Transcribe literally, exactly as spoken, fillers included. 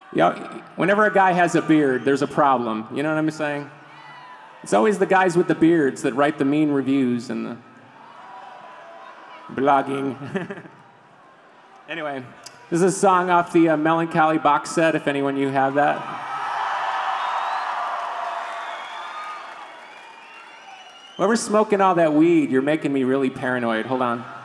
Yeah, whenever a guy has a beard, there's a problem. You know what I'm saying? It's always the guys with the beards that write the mean reviews and the blogging. Anyway, this is a song off the uh, Melancholy box set, if anyone you have that. Whoever's smoking all that weed, you're making me really paranoid. Hold on.